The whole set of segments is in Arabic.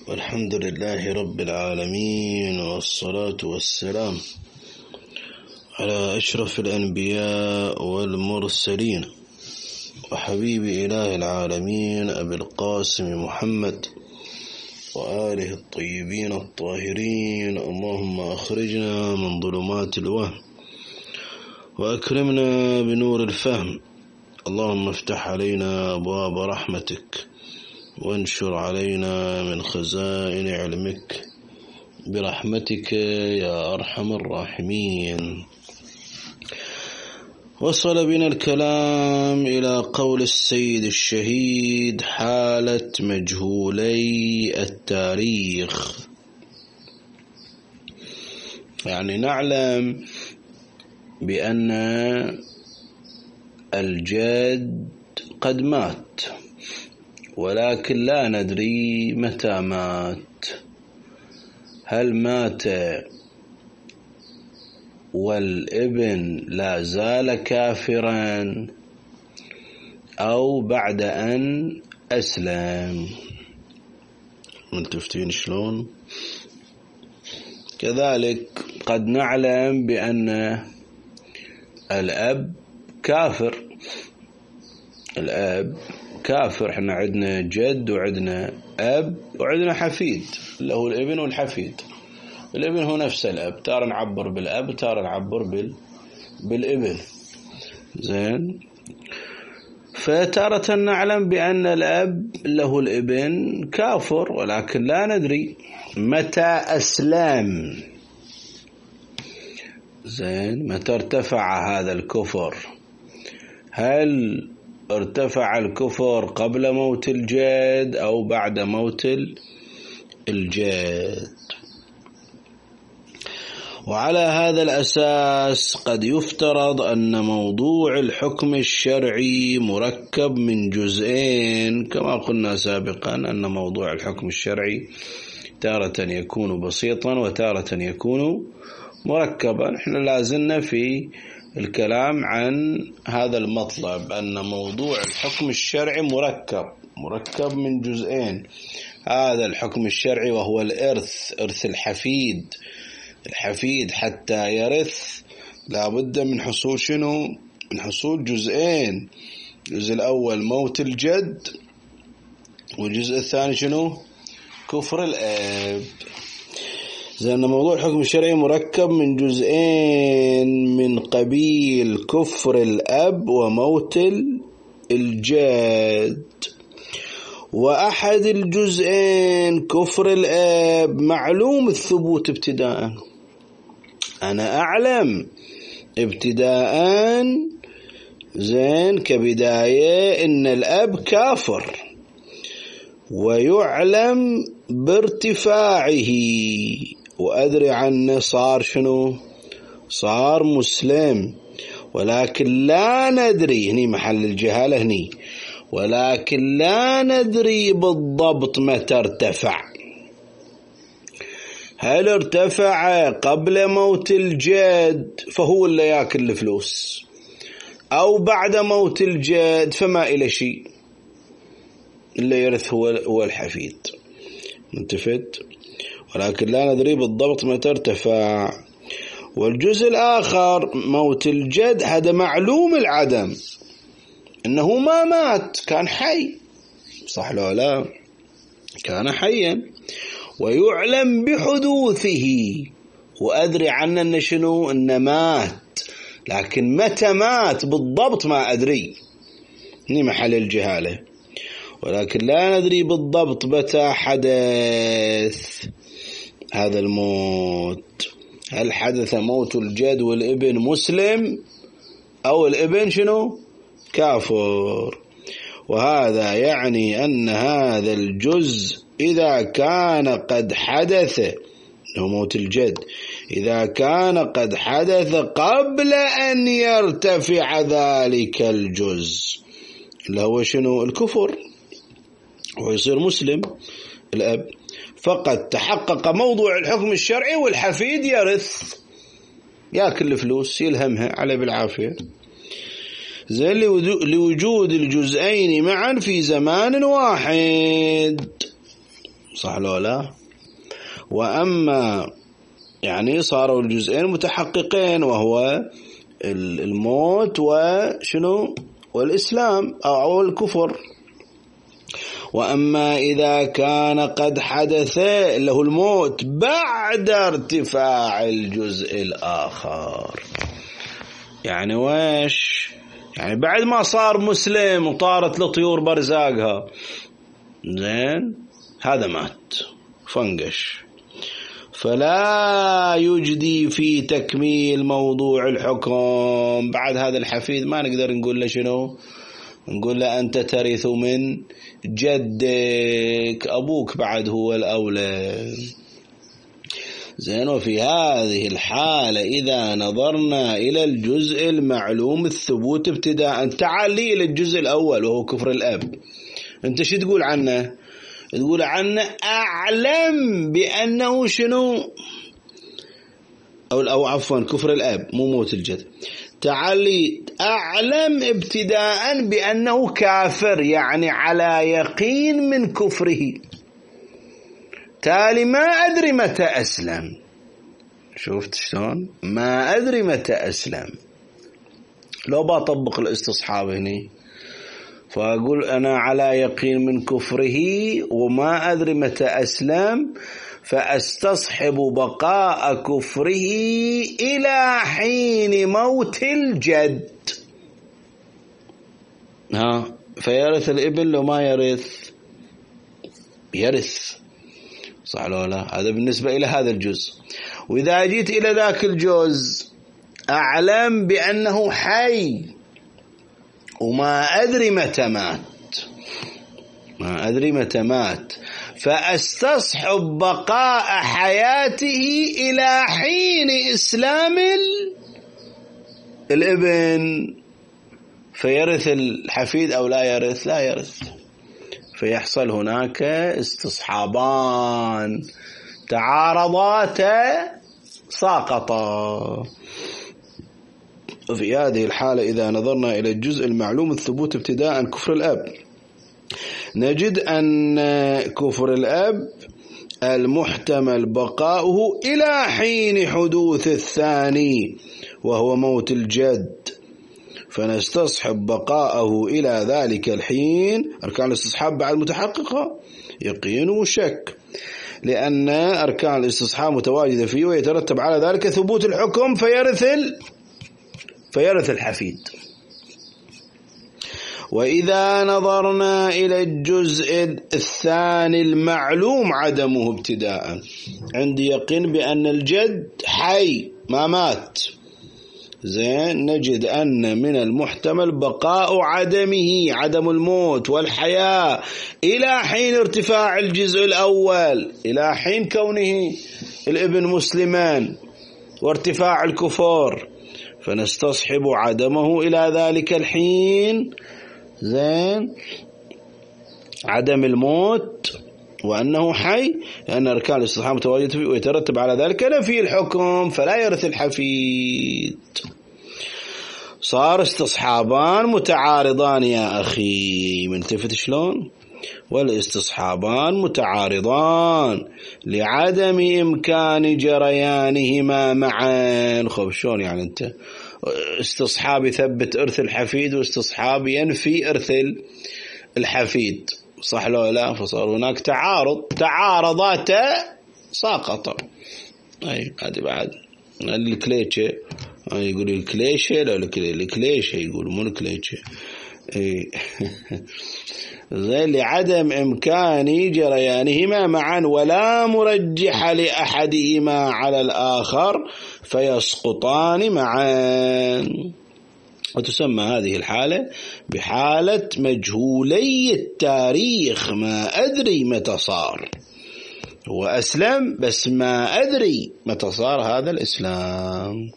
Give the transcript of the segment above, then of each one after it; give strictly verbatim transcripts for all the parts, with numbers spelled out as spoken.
والحمد لله رب العالمين، والصلاة والسلام على أشرف الأنبياء والمرسلين وحبيب إله العالمين أبي القاسم محمد وآله الطيبين الطاهرين. اللهم أخرجنا من ظلمات الوهم وأكرمنا بنور الفهم. اللهم افتح علينا أبواب رحمتك وانشر علينا من خزائن علمك برحمتك يا أرحم الراحمين. وصل بنا الكلام إلى قول السيد الشهيد: حالة مجهولي التاريخ. يعني نعلم بأن الجد قد مات، ولكن لا ندري متى مات. هل مات والابن لا زال كافرا أو بعد أن أسلم؟ ملتفتين شلون؟ كذلك قد نعلم بأن الأب كافر. الأب كافر. احنا عندنا جد وعندنا أب وعندنا حفيد اللي هو الابن والحفيد. الابن هو نفس الأب، تارة نعبر بالأب تارة نعبر بال... بالابن. زين. فتارة نعلم بأن الأب له الابن كافر، ولكن لا ندري متى أسلم. زين. متى ارتفع هذا الكفر؟ هل ارتفع الكفر قبل موت الجد أو بعد موت الجد؟ وعلى هذا الأساس قد يفترض أن موضوع الحكم الشرعي مركب من جزئين، كما قلنا سابقا أن موضوع الحكم الشرعي تارة يكون بسيطا وتارة يكون مركبا. احنا لازلنا في الكلام عن هذا المطلب، أن موضوع الحكم الشرعي مركب مركب من جزئين. هذا الحكم الشرعي وهو الإرث، إرث الحفيد. الحفيد حتى يرث لابد من حصول شنو؟ من حصول جزئين. الجزء الأول موت الجد، والجزء الثاني شنو؟ كفر الأب. لأن موضوع الحكم الشرعي مركب من جزئين من قبيل كفر الأب وموت الجد. وأحد الجزئين كفر الأب معلوم الثبوت ابتداء. أنا أعلم ابتداء زين كبداية إن الأب كافر، ويعلم بارتفاعه، وأدري عنه صار شنو؟ صار مسلم، ولكن لا ندري، هني محل الجهالة هني، ولكن لا ندري بالضبط متى ارتفع. هل ارتفع قبل موت الجد فهو اللي ياكل الفلوس، أو بعد موت الجد فما إلى شيء، اللي يرث هو هو الحفيد. انتفت؟ ولكن لا ندري بالضبط متى ارتفع. والجزء الآخر موت الجد هذا معلوم العدم، إنه ما مات، كان حي. صح لو لا؟ كان حيا ويعلم بحدوثه، وأدري عنه إن شنو؟ إنه مات، لكن متى مات بالضبط ما أدري. هني محل الجهالة. ولكن لا ندري بالضبط متى حدث هذا الموت. هل حدث موت الجد والابن مسلم، أو الابن شنو؟ كافر. وهذا يعني أن هذا الجزء إذا كان قد حدث، موت الجد إذا كان قد حدث قبل أن يرتفع ذلك الجزء اللي هو شنو؟ الكفر، ويصير مسلم الأب، فقد تحقق موضوع الحكم الشرعي، والحفيد يرث، ياكل الفلوس، يلهمها على بالعافية. زي لوجود الجزئين معا في زمان واحد. صح لو لا؟ وأما يعني صاروا الجزئين متحققين، وهو الموت وشنو والإسلام أو الكفر. وأما إذا كان قد حدث له الموت بعد ارتفاع الجزء الآخر، يعني ويش؟ يعني بعد ما صار مسلم وطارت له طيور برزاقها، زين، هذا مات فنقش، فلا يجدي في تكميل موضوع الحكم. بعد هذا الحفيد ما نقدر نقول له شنو؟ نقول له أنت ترث من جدك، أبوك بعد هو الأولى. زين. وفي هذه الحالة إذا نظرنا إلى الجزء المعلوم الثبوت ابتداء، تعال لي إلى الجزء الأول وهو كفر الأب. أنت شو تقول عنه؟ تقول عنه أعلم بأنه شنو، أو, أو عفوا كفر الأب مو موت الجد. تعال لي أعلم ابتداء بأنه كافر، يعني على يقين من كفره، تالي ما أدري متى أسلم. شفت شلون؟ ما أدري متى أسلم. لو بطبق الاستصحاب هني فأقول أنا على يقين من كفره وما أدري متى أسلم، فأستصحب بقاء كفره إلى حين موت الجد. ها، فيرث الابن لو ما يرث يرث، صح لو لا؟ هذا بالنسبة إلى هذا الجزء. وإذا جيت إلى ذاك الجزء أعلم بأنه حي وما أدري متى مات، ما أدري متى مات، فأستصحب بقاء حياته إلى حين إسلام الابن، فيرث الحفيد أو لا يرث؟ لا يرث. فيحصل هناك استصحابان تعارضاتا ساقطا. وفي هذه الحالة إذا نظرنا إلى الجزء المعلوم الثبوت ابتداء كفر الأب، نجد أن كفر الأب المحتمل بقاؤه إلى حين حدوث الثاني وهو موت الجد، فنستصحب بقاءه إلى ذلك الحين. أركان الاستصحاب بعد متحققة، يقين وشك، لأن أركان الاستصحاب متواجدة فيه، ويترتب على ذلك ثبوت الحكم فيرث فيرث الحفيد. وإذا نظرنا إلى الجزء الثاني المعلوم عدمه ابتداء، عندي يقين بأن الجد حي ما مات، زين، نجد أن من المحتمل بقاء عدمه، عدم الموت والحياة، إلى حين ارتفاع الجزء الأول، إلى حين كونه الابن مسلمان وارتفاع الكفار، فنستصحب عدمه إلى ذلك الحين، زين، عدم الموت وأنه حي، لأن أركان الاستصحاب متواجدة فيه، ويترتب على ذلك نفي الحكم فلا يرث الحفيد. صار استصحابان متعارضان يا أخي، منتفت شلون؟ والاستصحابان متعارضان لعدم إمكان جريانهما معا. خب شلون يعني؟ أنت استصحاب يثبت إرث الحفيد واستصحاب ينفي إرث الحفيد، صح لو لا؟ فصار هناك تعارض، تعارضات ساقطة. أي هذه بعد الكليشة، يقول الكليشة لا الكليشة، يقول مو الكليشة. زي لعدم إمكان جريانهما معا ولا مرجح لأحدهما على الآخر فيسقطان معا. وتسمى هذه الحالة بحالة مجهولي التاريخ، ما أدري متى صار، هو أسلم بس ما أدري متى صار هذا الإسلام.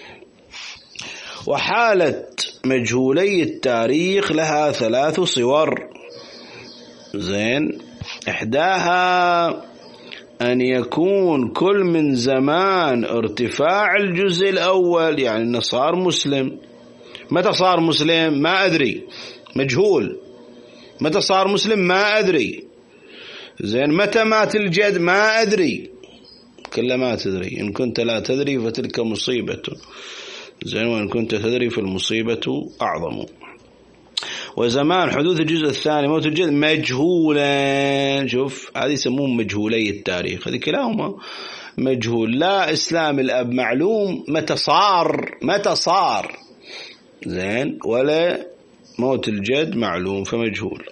وحالة مجهولي التاريخ لها ثلاث صور، زين، إحداها أن يكون كل من زمان ارتفاع الجزء الأول، يعني أنه صار مسلم. متى صار مسلم؟ ما أدري، مجهول. متى صار مسلم؟ ما أدري، زين متى مات الجد؟ ما أدري، كل ما تدري. إن كنت لا تدري فتلك مصيبة، زين، وإن كنت تدري فالمصيبة أعظم. وزمان حدوث الجزء الثاني موت الجد مجهولا، شوف هذه يسمون مجهولي التاريخ، هذه كلاهما مجهول. لا إسلام الأب معلوم متى صار، متى صار، زين، ولا موت الجد معلوم فمجهول.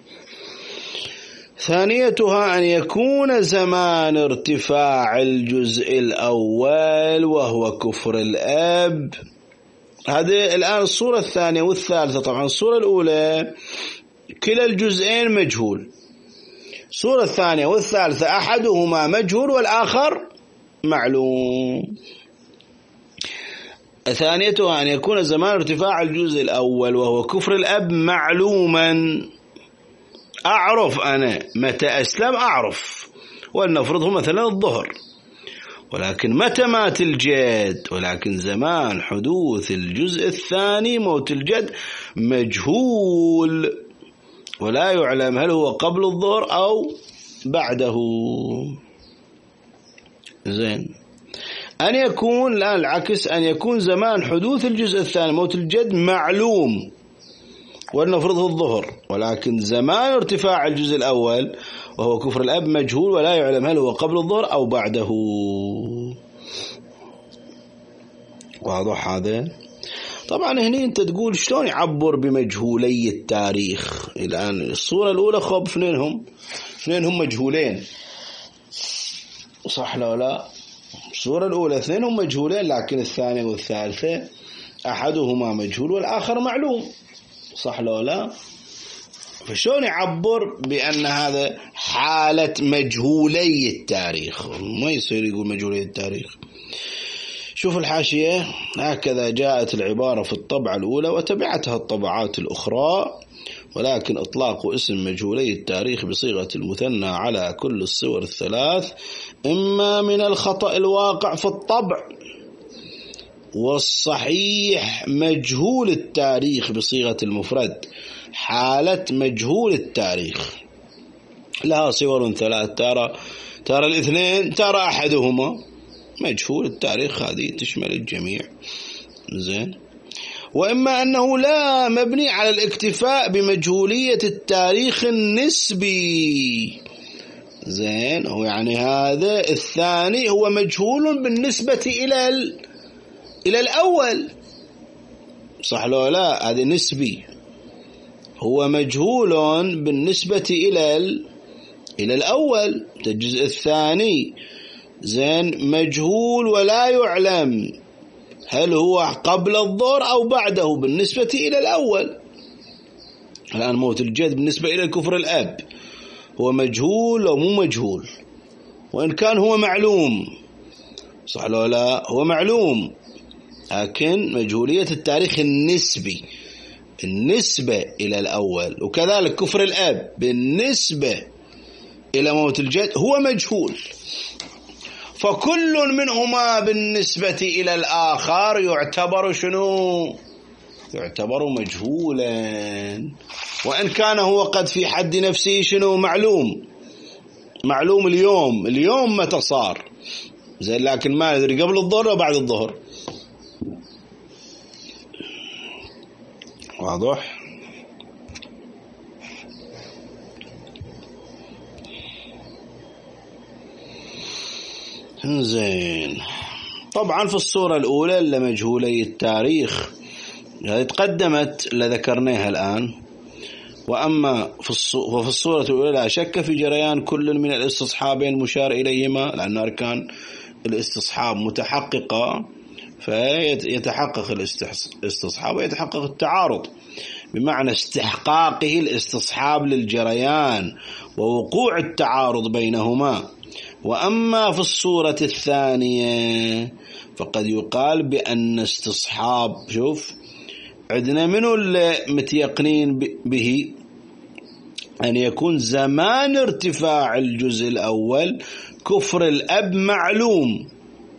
ثانيتها أن يكون زمان ارتفاع الجزء الأول وهو كفر الأب. هذه الآن الصورة الثانية والثالثة. طبعا الصورة الأولى كلا الجزئين مجهول، الصورة الثانية والثالثة أحدهما مجهول والآخر معلوم. ثانيتها أن يكون زمان ارتفاع الجزء الأول وهو كفر الأب معلوما. أعرف أنا متى أسلم، أعرف، ولنفرضه مثلا الظهر، ولكن متى مات الجد، ولكن زمان حدوث الجزء الثاني موت الجد مجهول ولا يعلم هل هو قبل الظهر أو بعده. زين، أن يكون الآن العكس، أن يكون زمان حدوث الجزء الثاني موت الجد معلوم ولنفرضه الظهر، ولكن زمان ارتفاع الجزء الأول وهو كفر الأب مجهول ولا يعلم هل هو قبل الظهر أو بعده. واضح هذا؟ طبعا هنا أنت تقول شلون يعبر بمجهولي التاريخ؟ الآن الصورة الأولى خب اثنينهم اثنينهم مجهولين، صح لا لا؟ الصورة الأولى اثنينهم مجهولين، لكن الثانية والثالثة أحدهما مجهول والآخر معلوم، صح لا لا؟ فشون يعبر بأن هذا حالة مجهولي التاريخ؟ ما يصير يقول مجهولي التاريخ. شوف الحاشية، هكذا جاءت العبارة في الطبعة الأولى وتبعتها الطبعات الأخرى، ولكن إطلاق اسم مجهولي التاريخ بصيغة المثنى على كل الصور الثلاث إما من الخطأ الواقع في الطبع، والصحيح مجهول التاريخ بصيغة المفرد حالة مجهول التاريخ، لها صور ثلاث، ترى ترى الاثنين، ترى أحدهما مجهول التاريخ، هذه تشمل الجميع. زين، وإما أنه لا مبني على الاكتفاء بمجهولية التاريخ النسبي. زين، هو يعني هذا الثاني هو مجهول بالنسبة إلى ال... إلى الأول، صح لو لا؟ هذا نسبي، هو مجهول بالنسبة إلى ال... إلى الأول، الجزء الثاني، زين، مجهول ولا يعلم هل هو قبل الظهر أو بعده بالنسبة إلى الأول. الآن موت الجد بالنسبة إلى الكفر الأب هو مجهول أو مو مجهول، وإن كان هو معلوم، صح لو لا؟ هو معلوم، لكن مجهولية التاريخ النسبي النسبة إلى الأول، وكذلك كفر الأب بالنسبة إلى موت الجد هو مجهول. فكل منهما بالنسبة إلى الآخر يعتبر شنو؟ يعتبر مجهولا، وإن كان هو قد في حد نفسه شنو؟ معلوم، معلوم اليوم، اليوم متى صار، زين، لكن ما ندري قبل الظهر وبعد الظهر. واضح؟ زين، طبعا في الصورة الأولى اللي مجهولي التاريخ هذه تقدمت اللي ذكرناها الآن. وأما في الصورة الأولى لا شك في جريان كل من الاستصحابين المشار إليهما، لأن أركان الاستصحاب متحققة، فيتحقق الاستصحاب ويتحقق التعارض، بمعنى استحقاقه الاستصحاب للجريان ووقوع التعارض بينهما. وأما في الصورة الثانية فقد يقال بأن استصحاب، شوف عندنا منو اللي متيقنين به؟ أن يكون زمان ارتفاع الجزء الأول كفر الأب معلوم،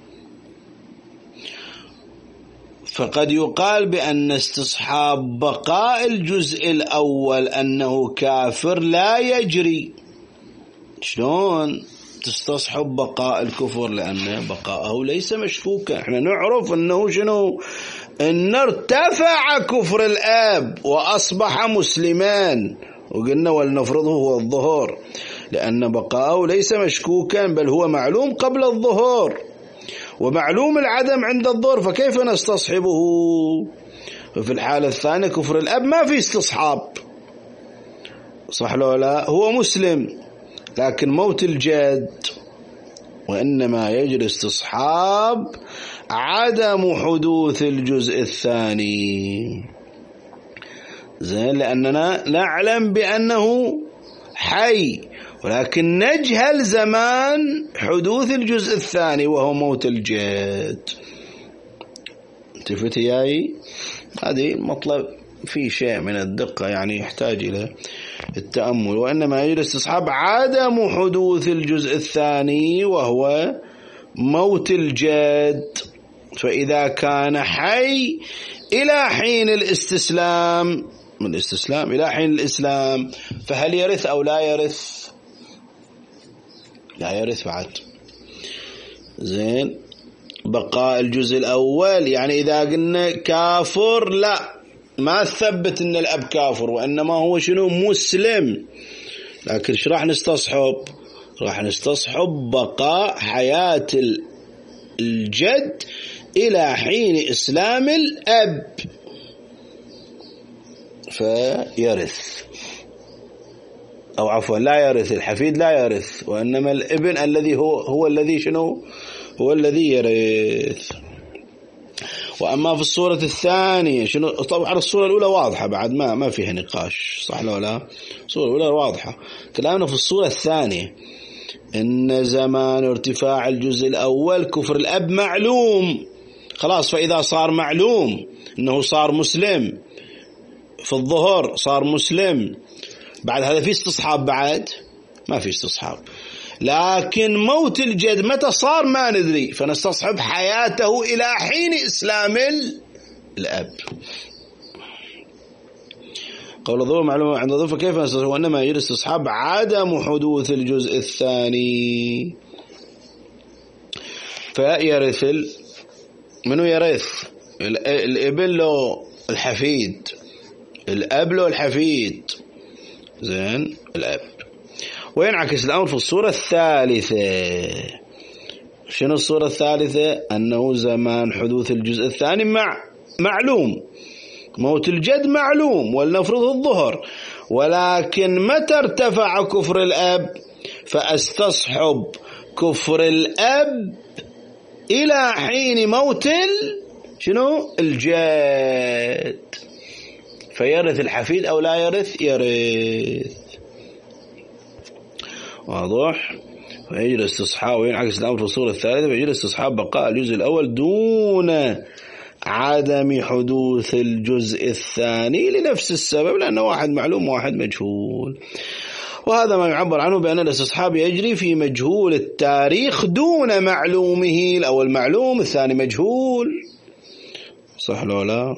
فقد يقال بأن استصحاب بقاء الجزء الأول أنه كافر لا يجري. شلون تستصحب بقاء الكفر؟ لأن بقاءه ليس مشكوكا. احنا نعرف أنه شنو؟ أن ارتفع كفر الأب وأصبح مسلمان، وقلنا ولنفرضه هو الظهور، لأن بقاءه ليس مشكوكا بل هو معلوم قبل الظهور، ومعلوم العدم عند الظهور، فكيف نستصحبه؟ ففي الحالة الثانية كفر الأب ما في استصحاب، صح لو لا؟ هو مسلم، لكن موت الجد وإنما يجري استصحاب عدم حدوث الجزء الثاني. زين، لأننا نعلم بأنه حي، ولكن نجهل زمان حدوث الجزء الثاني وهو موت الجد. انتفت ياي؟ هذه مطلب في شيء من الدقة، يعني يحتاج إلى التأمل. وإنما يجري استصحاب عدم حدوث الجزء الثاني وهو موت الجد، فإذا كان حي إلى حين الاستسلام، من الاستسلام إلى حين الإسلام، فهل يرث أو لا يرث؟ لا يرث بعد. زين، بقاء الجزء الأول، يعني إذا قلنا كافر لا، ما ثبت أن الأب كافر، وإنما هو شنو؟ مسلم. لكن شو راح نستصحب؟ راح نستصحب بقاء حياة الجد إلى حين إسلام الأب فيرث، أو عفوا لا يرث، الحفيد لا يرث، وإنما الابن الذي هو هو الذي شنو؟ هو الذي يرث. وأما في الصورة الثانية شنو؟ طبعا الصورة الأولى واضحة بعد، ما ما فيها نقاش، صح ولا لا؟ الصورة الأولى واضحة. كلامنا في الصورة الثانية إن زمان ارتفاع الجزء الأول كفر الأب معلوم، خلاص، فإذا صار معلوم إنه صار مسلم في الظهر، صار مسلم، بعد هذا في استصحاب؟ بعد ما في استصحاب. لكن موت الجد متى صار ما ندري، فنستصحب حياته إلى حين إسلام الأب. قول الظهور معلومة عند الظهور، فكيف نستصحب؟ وإنما يجري استصحاب عدم حدوث الجزء الثاني فيرث. منو يرث؟ الابن له الحفيد، الأب له الحفيد. زين، الأب. وينعكس الأمر في الصورة الثالثة. شنو الصورة الثالثة؟ أنه زمان حدوث الجزء الثاني مع معلوم، موت الجد معلوم، ولنفرضه الظهر، ولكن متى ارتفع كفر الأب؟ فأستصحب كفر الأب إلى حين موت شنو؟ الجد، فيرث الحفيد أو لا يرث؟ يرث. واضح؟ فيجري استصحاب، وينعكس الأمر في الصورة الثالثة، فيجري استصحاب بقاء الجزء الأول دون عدم حدوث الجزء الثاني لنفس السبب، لأنه واحد معلوم وواحد مجهول. وهذا ما يعبر عنه بأن الاستصحاب يجري في مجهول التاريخ دون معلومه، الأول معلوم الثاني مجهول، صح لو لا؟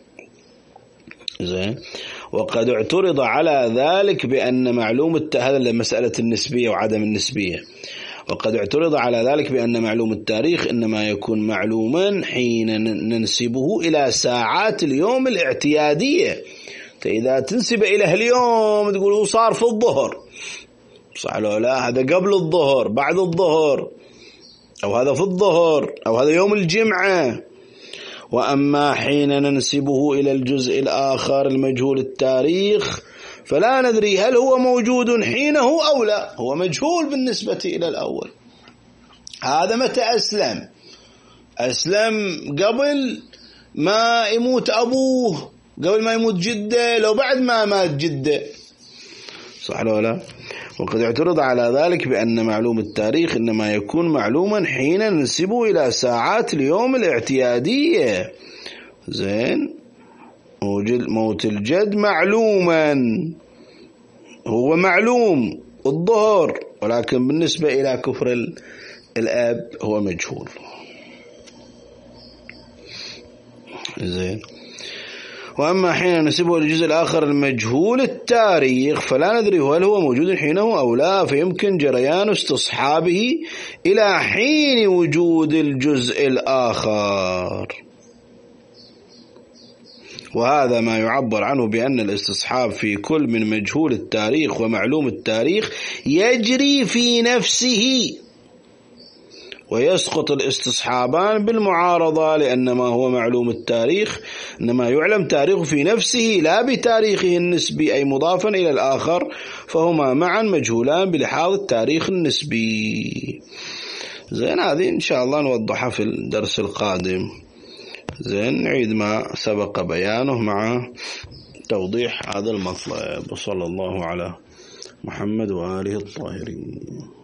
زين. وقد اعترض على ذلك بأن معلوم الت... هذا مسألة النسبية وعدم النسبية. وقد اعترض على ذلك بأن معلوم التاريخ إنما يكون معلوما حين ننسبه إلى ساعات اليوم الاعتيادية. إذا تنسب إلى اليوم تقول صار في الظهر، صح لو لا؟ هذا قبل الظهر، بعد الظهر، أو هذا في الظهر، أو هذا يوم الجمعة. وأما حين ننسبه إلى الجزء الآخر المجهول التاريخ فلا ندري هل هو موجود حينه أو لا، هو مجهول بالنسبة إلى الأول. هذا متى أسلم؟ أسلم قبل ما يموت أبوه، قبل ما يموت جده، لو بعد ما مات جده، صح ولا لا؟ وقد اعترض على ذلك بأن معلوم التاريخ إنما يكون معلوما حين ننسبه إلى ساعات اليوم الاعتيادية. زين، موت الجد معلوما، هو معلوم الظهر، ولكن بالنسبة إلى كفر الأب هو مجهول. زين. وأما حين نسبه للجزء الآخر المجهول التاريخ فلا ندري هل هو موجود حينه أو لا، فيمكن جريان استصحابه إلى حين وجود الجزء الآخر، وهذا ما يعبر عنه بأن الاستصحاب في كل من مجهول التاريخ ومعلوم التاريخ يجري في نفسه، ويسقط الاستصحابان بالمعارضة، لأن ما هو معلوم التاريخ إنما يعلم تاريخه في نفسه لا بتاريخه النسبي أي مضافا إلى الآخر، فهما معا مجهولان بلحاظ التاريخ النسبي. زين، هذه إن شاء الله نوضحها في الدرس القادم. زين، نعيد ما سبق بيانه مع توضيح هذا المطلب. وصلى الله على محمد وآله الطاهرين.